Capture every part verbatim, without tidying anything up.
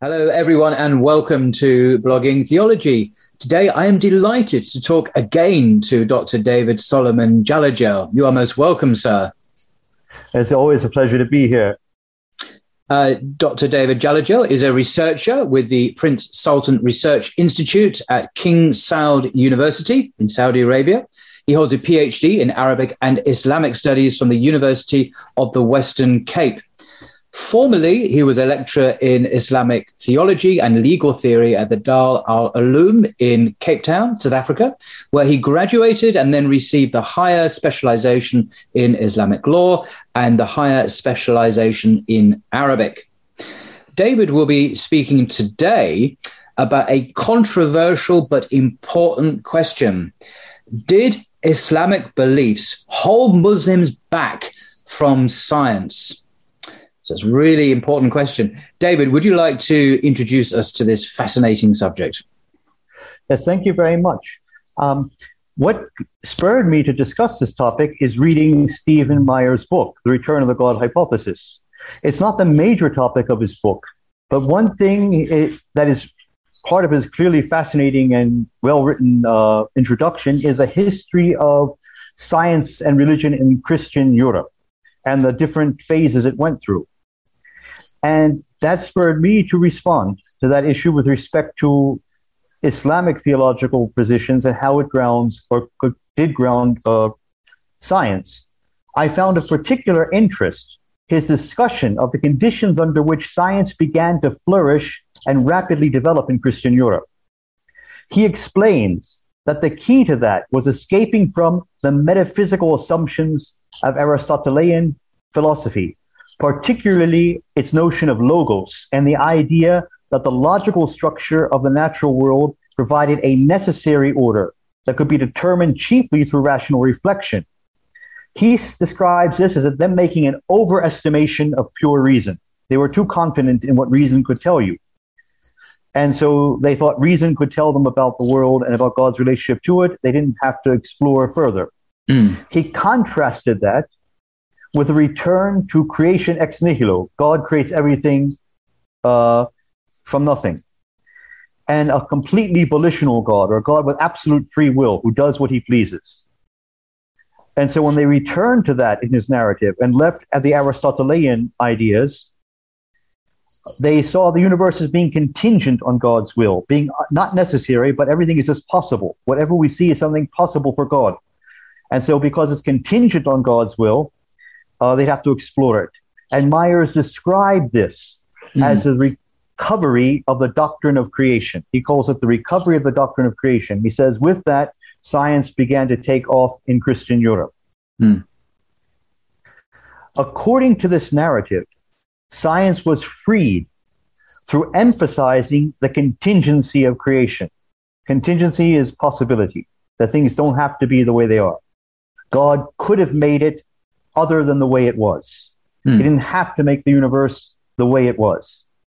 Hello, everyone, and welcome to Blogging Theology. Today, I am delighted to talk again to Doctor David Solomon Jalajel. You are most welcome, sir. It's always a pleasure to be here. Uh, Doctor David Jalajel is a researcher with the Prince Sultan Research Institute at King Saud University in Saudi Arabia. He holds a P H D in Arabic and Islamic Studies from the University of the Western Cape. Formerly, he was a lecturer in Islamic theology and legal theory at the Dar al Uloom in Cape Town, South Africa, where he graduated and then received the higher specialization in Islamic law and the higher specialization in Arabic. David will be speaking today about a controversial but important question. Did Islamic beliefs hold Muslims back from science? So it's a really important question. David, would you like to introduce us to this fascinating subject? Yes, thank you very much. Um, what spurred me to discuss this topic is reading Stephen Meyer's book, The Return of the God Hypothesis. It's not the major topic of his book, but one thing it, that is part of his clearly fascinating and well-written uh, introduction is a history of science and religion in Christian Europe and the different phases it went through. And that spurred me to respond to that issue with respect to Islamic theological positions and how it grounds or did ground uh, science. I found of particular interest his discussion of the conditions under which science began to flourish and rapidly develop in Christian Europe. He explains that the key to that was escaping from the metaphysical assumptions of Aristotelian philosophy, particularly its notion of logos and the idea that the logical structure of the natural world provided a necessary order that could be determined chiefly through rational reflection. He describes this as them making an overestimation of pure reason. They were too confident in what reason could tell you. And so they thought reason could tell them about the world and about God's relationship to it. They didn't have to explore further. Mm. He contrasted that with a return to creation ex nihilo. God creates everything uh, from nothing. And a completely volitional God, or a God with absolute free will, who does what he pleases. And so when they returned to that in his narrative and left at the Aristotelian ideas, they saw the universe as being contingent on God's will, being not necessary, but everything is just possible. Whatever we see is something possible for God. And so because it's contingent on God's will, Uh, they'd have to explore it. And Myers described this mm. as the recovery of the doctrine of creation. He calls it the recovery of the doctrine of creation. He says, with that, science began to take off in Christian Europe. Mm. According to this narrative, science was freed through emphasizing the contingency of creation. Contingency is possibility, that things don't have to be the way they are. God could have made it other than the way it was. Hmm. He didn't have to make the universe the way it was.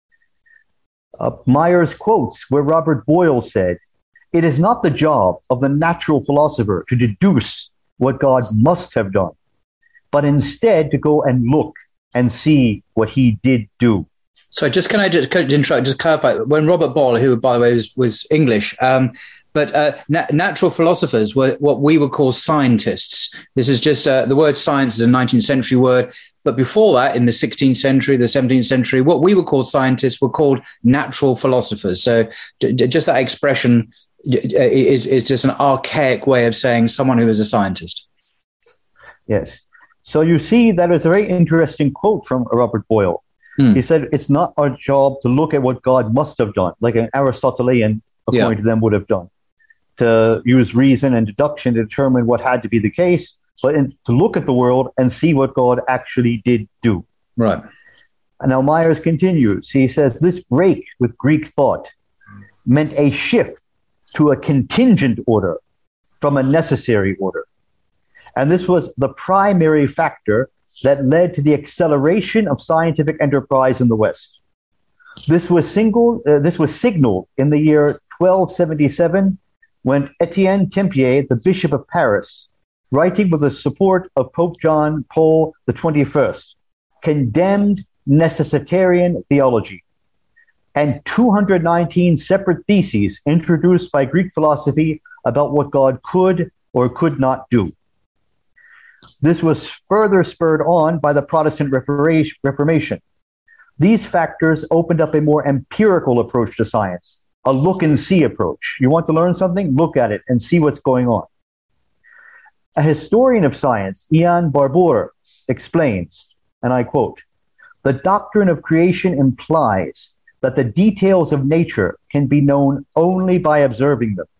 Uh, Myers quotes where Robert Boyle said, "It is not the job of the natural philosopher to deduce what God must have done, but instead to go and look and see what he did do." So just can I just, just, just clarify, when Robert Boyle, who by the way was, was English, um, but uh, na- natural philosophers were what we would call scientists. This is just, uh, the word science is a nineteenth century word, but before that, in the sixteenth century, the seventeenth century, what we would call scientists were called natural philosophers. So d- d- just that expression is, is just an archaic way of saying someone who is a scientist. Yes. So you see that is a very interesting quote from Robert Boyle. Hmm. He said, it's not our job to look at what God must have done, like an Aristotelian, according yeah. to them, would have done, to use reason and deduction to determine what had to be the case, but in, to look at the world and see what God actually did do. Right. And now Myers continues. He says, this break with Greek thought meant a shift to a contingent order from a necessary order. And this was the primary factor that led to the acceleration of scientific enterprise in the West. This was single. Uh, this was signaled in the year twelve seventy-seven when Etienne Tempier, the Bishop of Paris, writing with the support of Pope John Paul the twenty-first, condemned necessitarian theology and two hundred nineteen separate theses introduced by Greek philosophy about what God could or could not do. This was further spurred on by the Protestant Reformation. These factors opened up a more empirical approach to science, a look and see approach. You want to learn something? Look at it and see what's going on. A historian of science, Ian Barbour, explains, and I quote, "The doctrine of creation implies that the details of nature can be known only by observing them."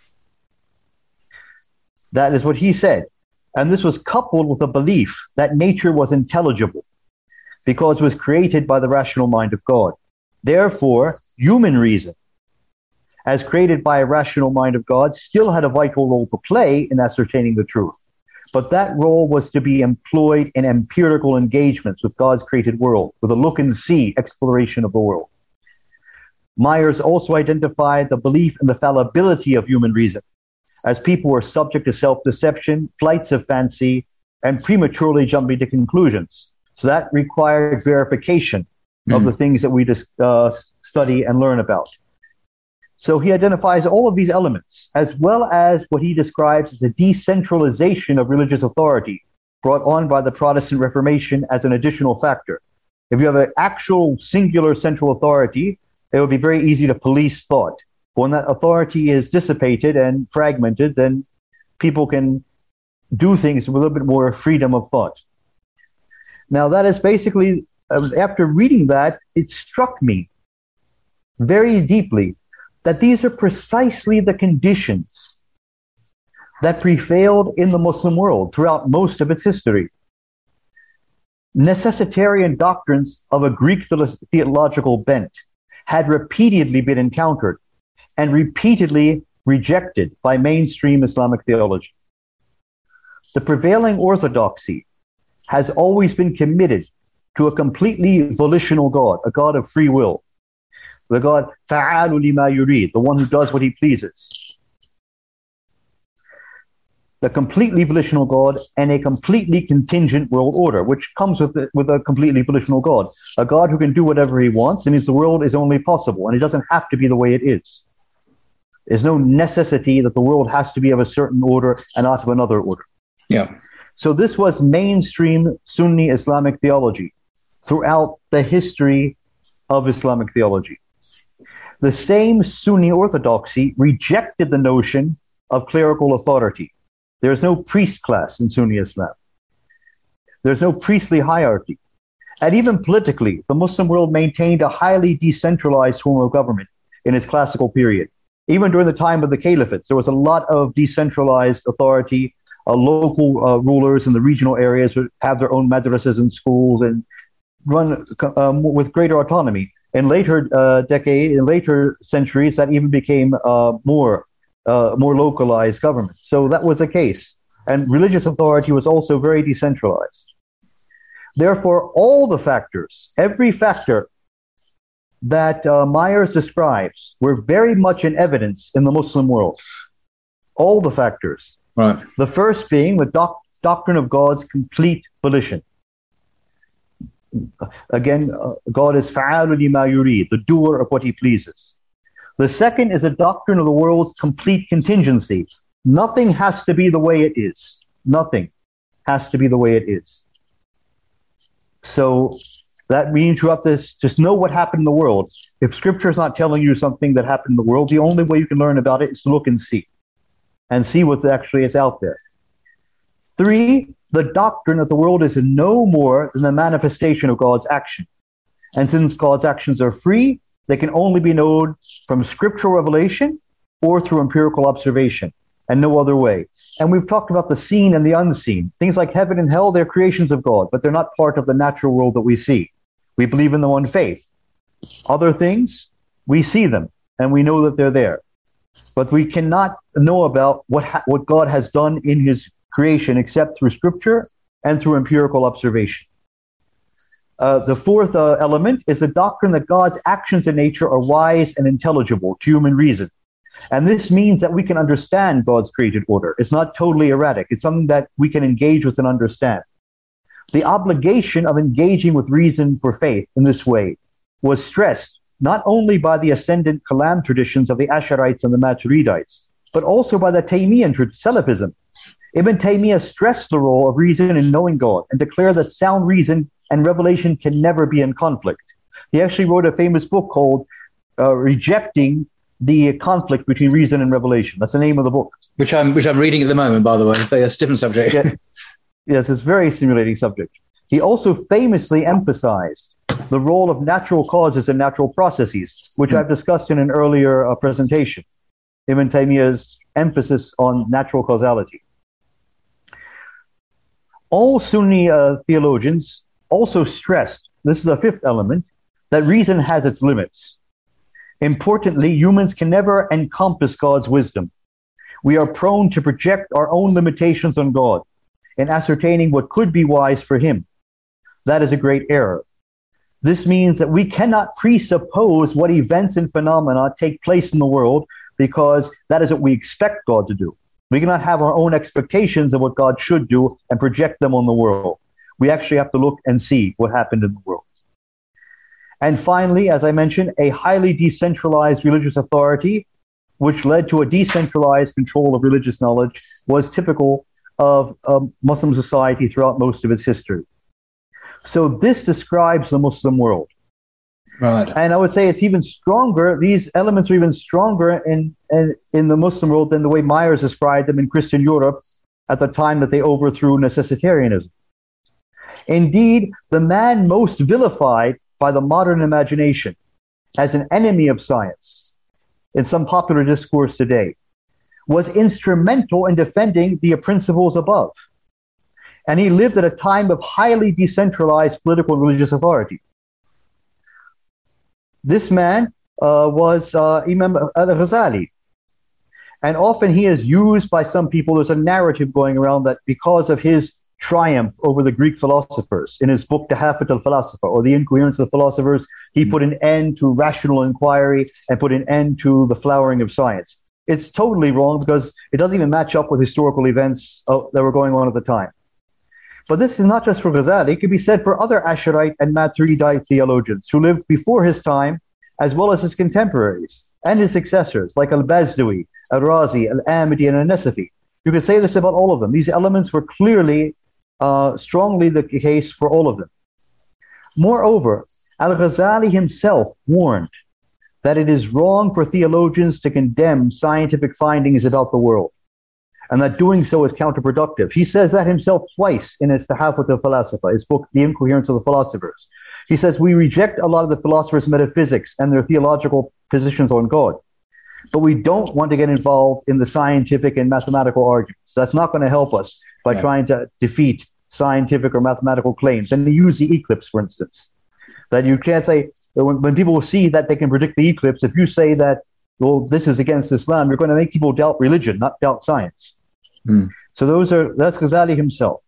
That is what he said. And this was coupled with a belief that nature was intelligible because it was created by the rational mind of God. Therefore, human reason, as created by a rational mind of God, still had a vital role to play in ascertaining the truth. But that role was to be employed in empirical engagements with God's created world, with a look and see exploration of the world. Myers also identified the belief in the fallibility of human reason, as people were subject to self-deception, flights of fancy, and prematurely jumping to conclusions. So that required verification mm. of the things that we just uh, study and learn about. So he identifies all of these elements, as well as what he describes as a decentralization of religious authority brought on by the Protestant Reformation as an additional factor. If you have an actual singular central authority, it would be very easy to police thought. When that authority is dissipated and fragmented, then people can do things with a little bit more freedom of thought. Now, that is basically, after reading that, it struck me very deeply that these are precisely the conditions that prevailed in the Muslim world throughout most of its history. Necessitarian doctrines of a Greek theological bent had repeatedly been encountered and repeatedly rejected by mainstream Islamic theology. The prevailing orthodoxy has always been committed to a completely volitional God, a God of free will, the God fa'alu lima yurid, the one who does what he pleases. The completely volitional God and a completely contingent world order, which comes with, the, with a completely volitional God. A God who can do whatever he wants, and means the world is only possible, and it doesn't have to be the way it is. There's no necessity that the world has to be of a certain order and not of another order. Yeah. So this was mainstream Sunni Islamic theology throughout the history of Islamic theology. The same Sunni orthodoxy rejected the notion of clerical authority. There is no priest class in Sunni Islam. There's no priestly hierarchy. And even politically, the Muslim world maintained a highly decentralized form of government in its classical period. Even during the time of the caliphates, there was a lot of decentralized authority. Uh, local uh, rulers in the regional areas would have their own madrasas and schools and run um, with greater autonomy. In later uh, decades, in later centuries, that even became uh, more uh, more localized government. So that was the case. And religious authority was also very decentralized. Therefore, all the factors, every factor that uh, Myers describes were very much in evidence in the Muslim world. All the factors. Right. The first being the doc- doctrine of God's complete volition. Again, uh, God is fa'alu lima yurid, the doer of what he pleases. The second is a doctrine of the world's complete contingency. Nothing has to be the way it is. Nothing has to be the way it is. So that means you have to just know what happened in the world. If Scripture is not telling you something that happened in the world, the only way you can learn about it is to look and see, and see what actually is out there. Three, the doctrine that the world is no more than the manifestation of God's action. And since God's actions are free, they can only be known from scriptural revelation or through empirical observation, and no other way. And we've talked about the seen and the unseen. Things like heaven and hell, they're creations of God, but they're not part of the natural world that we see. We believe in them on faith. Other things, we see them, and we know that they're there. But we cannot know about what ha- what God has done in his creation except through scripture and through empirical observation. Uh, the fourth uh, element is the doctrine that God's actions in nature are wise and intelligible to human reason. And this means that we can understand God's created order. It's not totally erratic. It's something that we can engage with and understand. The obligation of engaging with reason for faith in this way was stressed not only by the ascendant Kalam traditions of the Ash'arites and the Maturidites, but also by the Taymiyyah Salafism. Ibn Taymiyyah stressed the role of reason in knowing God and declared that sound reason and revelation can never be in conflict. He actually wrote a famous book called uh, Rejecting the Conflict Between Reason and Revelation. That's the name of the book. Which I'm, which I'm reading at the moment, by the way. But it's a different subject. Yeah. Yes, it's a very stimulating subject. He also famously emphasized the role of natural causes and natural processes, which mm. I've discussed in an earlier uh, presentation. Ibn Taymiyyah's emphasis on natural causality. All Sunni uh, theologians also stressed, this is a fifth element, that reason has its limits. Importantly, humans can never encompass God's wisdom. We are prone to project our own limitations on God in ascertaining what could be wise for him. That is a great error. This means that we cannot presuppose what events and phenomena take place in the world because that is what we expect God to do. We cannot have our own expectations of what God should do and project them on the world. We actually have to look and see what happened in the world. And finally, as I mentioned, a highly decentralized religious authority, which led to a decentralized control of religious knowledge, was typical of um, Muslim society throughout most of its history. So this describes the Muslim world. Right. And I would say it's even stronger, these elements are even stronger in, in, in the Muslim world than the way Myers described them in Christian Europe at the time that they overthrew necessitarianism. Indeed, the man most vilified by the modern imagination as an enemy of science in some popular discourse today was instrumental in defending the principles above. And he lived at a time of highly decentralized political and religious authority. This man uh, was uh, Imam al-Ghazali. And often he is used by some people. There's a narrative going around that because of his triumph over the Greek philosophers, in his book, Tahafut al-Falasifa, or The Incoherence of the Philosophers, he put an end to rational inquiry and put an end to the flowering of science. It's totally wrong because it doesn't even match up with historical events uh, that were going on at the time. But this is not just for Ghazali. It could be said for other Ash'arite and Maturidite theologians who lived before his time, as well as his contemporaries and his successors, like al-Bazdawi, al-Razi, al-Amidi, and al-Nasafi. You could say this about all of them. These elements were clearly, uh, strongly the case for all of them. Moreover, al-Ghazali himself warned that it is wrong for theologians to condemn scientific findings about the world, and that doing so is counterproductive. He says that himself twice in his Tahafut al-Falasifa, his book, The Incoherence of the Philosophers. He says, we reject a lot of the philosophers' metaphysics and their theological positions on God, but we don't want to get involved in the scientific and mathematical arguments. That's not going to help us by yeah. trying to defeat scientific or mathematical claims. And they use the eclipse, for instance, that you can't say, when, when people see that they can predict the eclipse, if you say that, well, this is against Islam, you're going to make people doubt religion, not doubt science. Mm. So those are, that's Ghazali himself.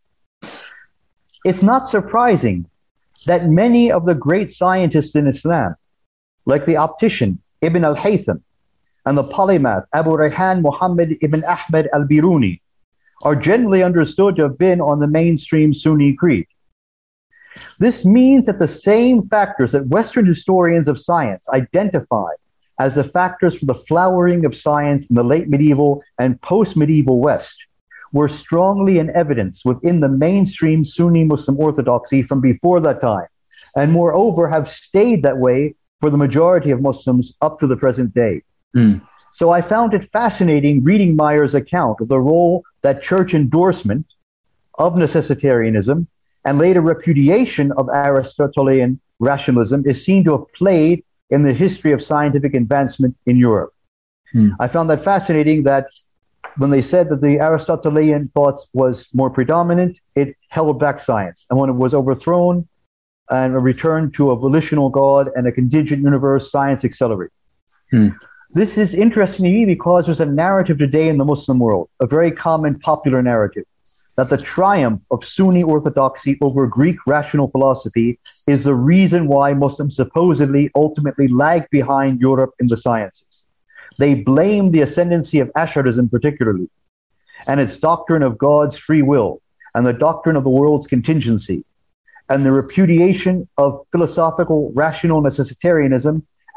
It's not surprising that many of the great scientists in Islam, like the optician Ibn al-Haytham and the polymath Abu Rayhan Muhammad ibn Ahmed al-Biruni, are generally understood to have been on the mainstream Sunni creed. This means that the same factors that Western historians of science identify as the factors for the flowering of science in the late medieval and post-medieval West were strongly in evidence within the mainstream Sunni Muslim orthodoxy from before that time, and moreover have stayed that way for the majority of Muslims up to the present day. Mm. So I found it fascinating reading Myers' account of the role that church endorsement of necessitarianism and later repudiation of Aristotelian rationalism is seen to have played in the history of scientific advancement in Europe. Mm. I found that fascinating that when they said that the Aristotelian thoughts was more predominant, it held back science. And when it was overthrown and returned to a volitional God and a contingent universe, science accelerated. Hmm. This is interesting to me because there's a narrative today in the Muslim world, a very common popular narrative, that the triumph of Sunni orthodoxy over Greek rational philosophy is the reason why Muslims supposedly ultimately lagged behind Europe in the sciences. They blame the ascendancy of Ash'arism particularly, and its doctrine of God's free will, and the doctrine of the world's contingency, and the repudiation of philosophical rational necessitarianism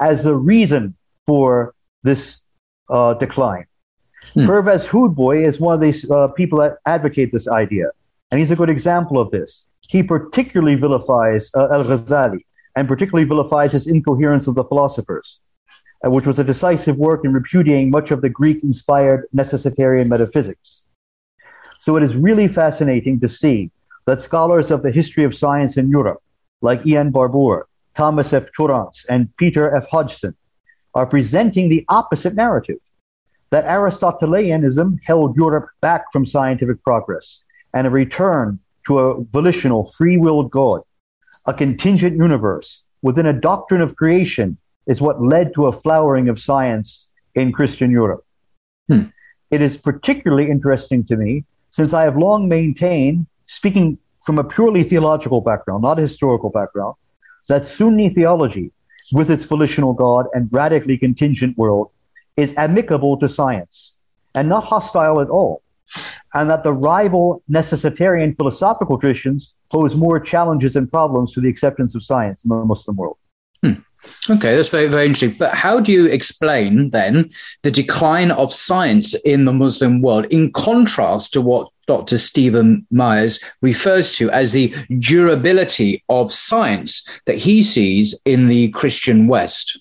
as the reason for this uh, decline. Hmm. Pervez Hoodbhoy is one of these uh, people that advocate this idea, and he's a good example of this. He particularly vilifies uh, Al-Ghazali, and particularly vilifies his Incoherence of the Philosophers, uh, which was a decisive work in repudiating much of the Greek-inspired necessitarian metaphysics. So it is really fascinating to see that scholars of the history of science in Europe, like Ian Barbour, Thomas F. Torrance, and Peter F. Hodgson, are presenting the opposite narrative, that Aristotelianism held Europe back from scientific progress and a return to a volitional, free-willed God, a contingent universe within a doctrine of creation is what led to a flowering of science in Christian Europe. Hmm. It is particularly interesting to me since I have long maintained, speaking from a purely theological background, not a historical background, that Sunni theology, with its volitional God and radically contingent world, is amicable to science and not hostile at all, and that the rival necessitarian philosophical traditions pose more challenges and problems to the acceptance of science in the Muslim world. Hmm. Okay, that's very, very interesting. But how do you explain, then, the decline of science in the Muslim world in contrast to what Doctor Stephen Myers refers to as the durability of science that he sees in the Christian West?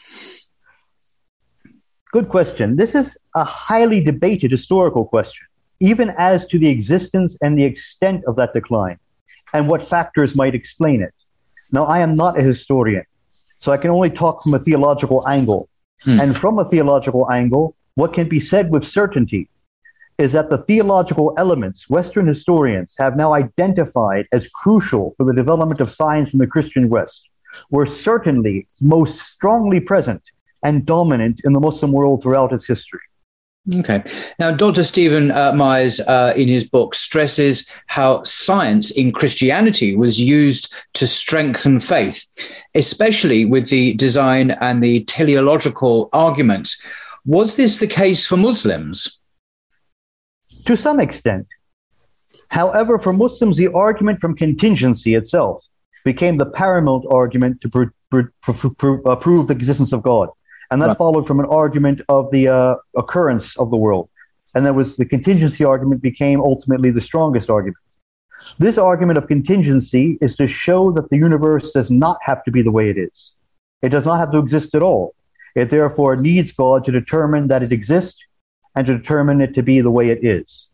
Good question. This is a highly debated historical question, even as to the existence and the extent of that decline and what factors might explain it. Now, I am not a historian, so I can only talk from a theological angle. Hmm. And from a theological angle, what can be said with certainty is that the theological elements Western historians have now identified as crucial for the development of science in the Christian West were certainly most strongly present and dominant in the Muslim world throughout its history. Okay. Now, Doctor Stephen uh, Myers, uh, in his book, stresses how science in Christianity was used to strengthen faith, especially with the design and the teleological arguments. Was this the case for Muslims? To some extent. However, for Muslims, the argument from contingency itself became the paramount argument to pr- pr- pr- pr- uh, prove the existence of God. And that right. followed from an argument of the uh, occurrence of the world. And that was the contingency argument became ultimately the strongest argument. This argument of contingency is to show that the universe does not have to be the way it is. It does not have to exist at all. It therefore needs God to determine that it exists and to determine it to be the way it is.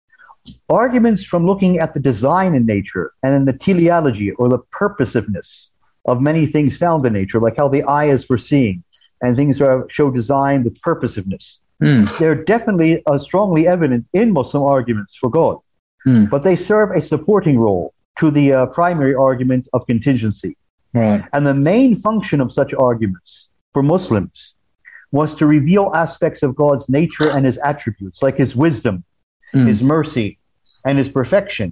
Arguments from looking at the design in nature and in the teleology or the purposiveness of many things found in nature, like how the eye is for seeing, and things are, show design with purposiveness. Mm. They're definitely uh, strongly evident in Muslim arguments for God, mm. but they serve a supporting role to the uh, primary argument of contingency. Right. And the main function of such arguments for Muslims was to reveal aspects of God's nature and his attributes, like his wisdom, mm. his mercy, and his perfection.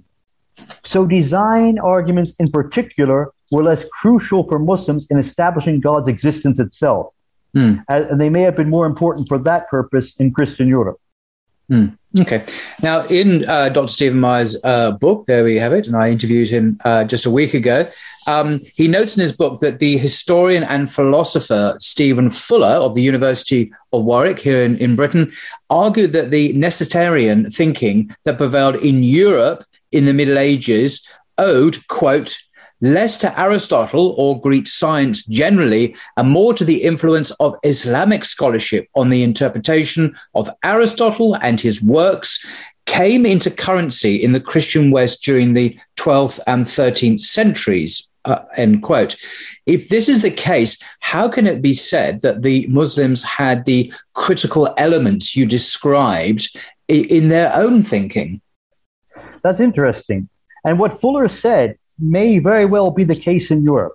So design arguments in particular were less crucial for Muslims in establishing God's existence itself. Mm. And they may have been more important for that purpose in Christian Europe. Mm. Okay. Now, in uh, Doctor Stephen Myers' uh, book, there we have it, and I interviewed him uh, just a week ago, um, he notes in his book that the historian and philosopher Stephen Fuller of the University of Warwick here in, in Britain argued that the necessitarian thinking that prevailed in Europe in the Middle Ages owed, quote, less to Aristotle or Greek science generally, and more to the influence of Islamic scholarship on the interpretation of Aristotle and his works, came into currency in the Christian West during the twelfth and thirteenth centuries, uh, end quote. If this is the case, how can it be said that the Muslims had the critical elements you described in, in their own thinking? That's interesting. And what Fuller said may very well be the case in Europe.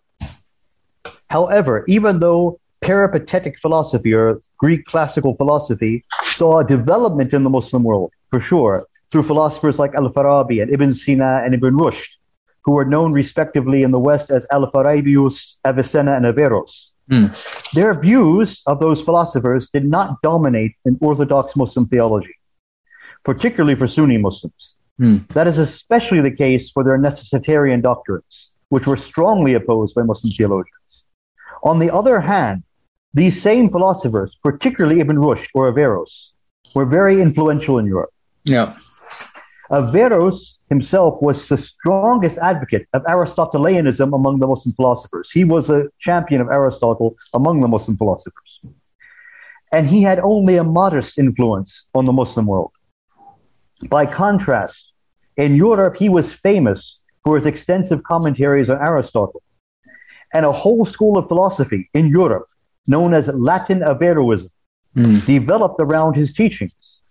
However, even though peripatetic philosophy or Greek classical philosophy saw a development in the Muslim world, for sure, through philosophers like Al-Farabi and Ibn Sina and Ibn Rushd, who were known respectively in the West as Al-Farabius, Avicenna, and Averroes. Mm. Their views of those philosophers did not dominate in Orthodox Muslim theology, particularly for Sunni Muslims. Hmm. That is especially the case for their necessitarian doctrines, which were strongly opposed by Muslim theologians. On the other hand, these same philosophers, particularly Ibn Rushd or Averroes, were very influential in Europe. Yeah. Averroes himself was the strongest advocate of Aristotelianism among the Muslim philosophers. He was a champion of Aristotle among the Muslim philosophers. And he had only a modest influence on the Muslim world. By contrast, in Europe, he was famous for his extensive commentaries on Aristotle. And a whole school of philosophy in Europe, known as Latin Averroism, mm. developed around his teachings.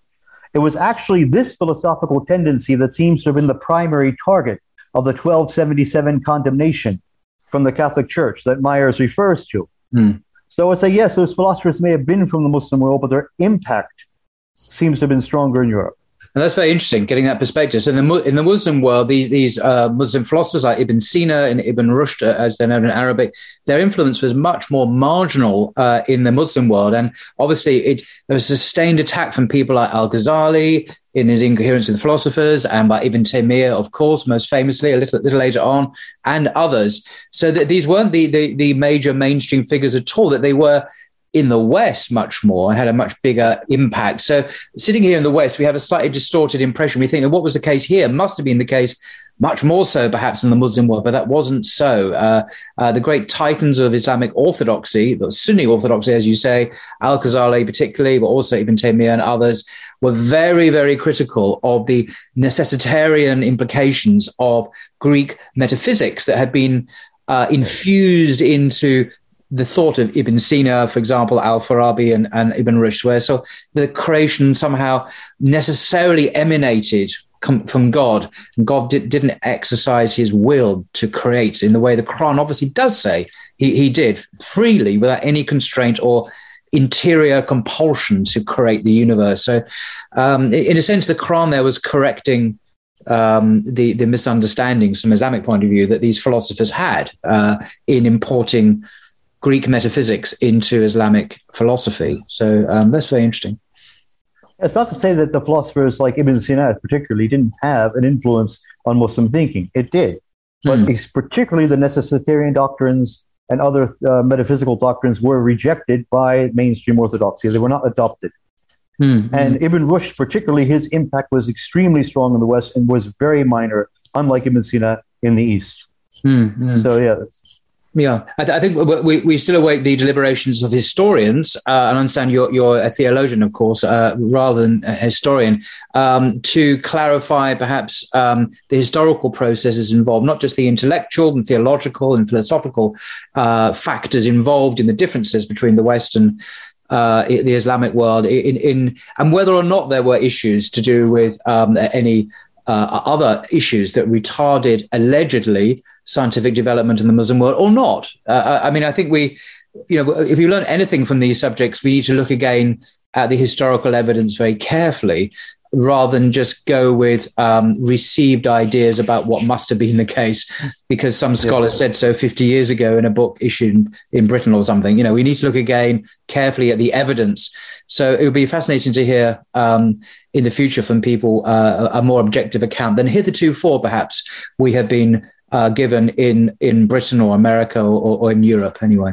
It was actually this philosophical tendency that seems to have been the primary target of the twelve seventy-seven condemnation from the Catholic Church that Myers refers to. Mm. So it's a yes, those philosophers may have been from the Muslim world, but their impact seems to have been stronger in Europe. And that's very interesting, getting that perspective. So in the, in the Muslim world, these, these uh, Muslim philosophers like Ibn Sina and Ibn Rushd, as they're known in Arabic, their influence was much more marginal uh, in the Muslim world. And obviously, it, there was a sustained attack from people like Al-Ghazali in his Incoherence of the Philosophers, and by Ibn Taymiyyah, of course, most famously, a little, little later on, and others. So that these weren't the, the, the major mainstream figures at all, that they were in the West much more and had a much bigger impact. So sitting here in the West, we have a slightly distorted impression. We think that what was the case here must have been the case much more so perhaps in the Muslim world, but that wasn't so. Uh, uh, the great titans of Islamic orthodoxy, the Sunni orthodoxy, as you say, Al-Ghazali particularly, but also Ibn Taymiyyah and others, were very, very critical of the necessitarian implications of Greek metaphysics that had been uh, infused into the thought of Ibn Sina, for example, Al-Farabi and, and Ibn Rushd, where so the creation somehow necessarily emanated com- from God, and God did, didn't exercise his will to create in the way the Quran obviously does say he, he did, freely, without any constraint or interior compulsion to create the universe. So um, in a sense, the Quran there was correcting um, the, the misunderstandings from Islamic point of view that these philosophers had uh, in importing Greek metaphysics into Islamic philosophy. So um, that's very interesting. It's not to say that the philosophers like Ibn Sina particularly didn't have an influence on Muslim thinking. It did. But mm. it's particularly the necessitarian doctrines and other uh, metaphysical doctrines were rejected by mainstream orthodoxy. They were not adopted. Mm. And Ibn Rushd, particularly, his impact was extremely strong in the West and was very minor, unlike Ibn Sina in the East. Mm. So, yeah. Yeah, I, th- I think we, we still await the deliberations of historians, uh, and I understand you're, you're a theologian, of course, uh, rather than a historian, um, to clarify perhaps um, the historical processes involved, not just the intellectual and theological and philosophical uh, factors involved in the differences between the West and uh, the Islamic world, in, in and whether or not there were issues to do with um, any uh, other issues that retarded, allegedly, scientific development in the Muslim world or not. Uh, I mean, I think we, you know, if you learn anything from these subjects, we need to look again at the historical evidence very carefully rather than just go with um, received ideas about what must have been the case because some scholar yeah. said so fifty years ago in a book issued in Britain or something. You know, we need to look again carefully at the evidence. So it would be fascinating to hear um, in the future from people uh, a more objective account than heretofore perhaps we have been Uh, given in, in Britain or America or, or in Europe anyway.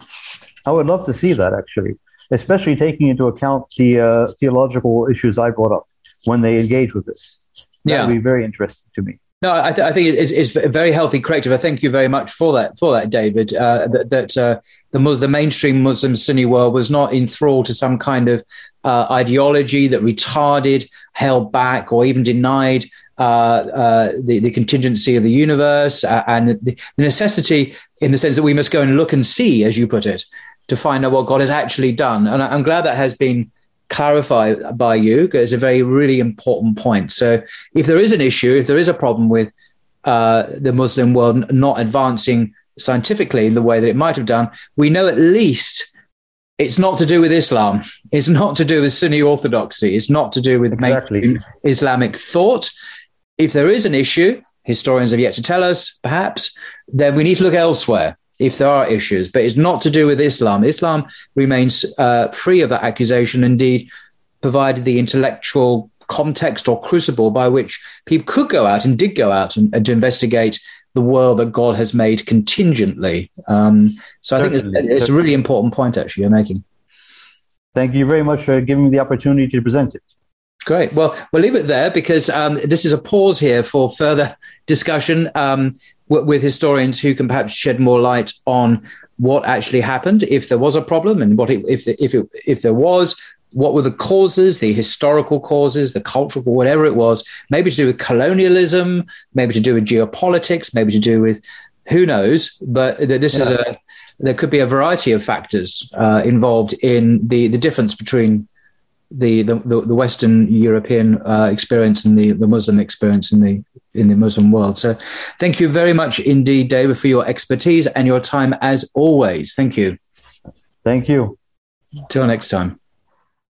I would love to see that, actually, especially taking into account the uh, theological issues I brought up when they engage with this. That yeah. would be very interesting to me. No, I, th- I think it's, it's a very healthy corrective. I thank you very much for that, for that, David. Uh, that that uh, the the mainstream Muslim Sunni world was not enthralled to some kind of uh, ideology that retarded, held back, or even denied uh, uh, the, the contingency of the universe uh, and the, the necessity, in the sense that we must go and look and see, as you put it, to find out what God has actually done. And I'm glad that has been clarified by you, because it's a very, really important point. So if there is an issue, if there is a problem with uh, the Muslim world not advancing scientifically in the way that it might have done, we know at least it's not to do with Islam. It's not to do with Sunni orthodoxy. It's not to do with exactly. Islamic thought. If there is an issue, historians have yet to tell us, perhaps, then we need to look elsewhere if there are issues, but it's not to do with Islam. Islam remains uh, free of that accusation, indeed provided the intellectual context or crucible by which people could go out and did go out and, and to investigate the world that God has made contingently. Um, so I Certainly. think it's, it's a really important point, actually, you're making. Thank you very much for giving me the opportunity to present it. Great. Well, we'll leave it there because um, this is a pause here for further discussion um, w- with historians who can perhaps shed more light on what actually happened, if there was a problem, and what it, if if it, if there was, what were the causes, the historical causes, the cultural, whatever it was, maybe to do with colonialism, maybe to do with geopolitics, maybe to do with who knows. But this yeah. is a there could be a variety of factors uh, involved in the the difference between The, the the Western European uh, experience and the, the Muslim experience in the in the Muslim world. So thank you very much indeed, David, for your expertise and your time as always. Thank you. Thank you. Till next time.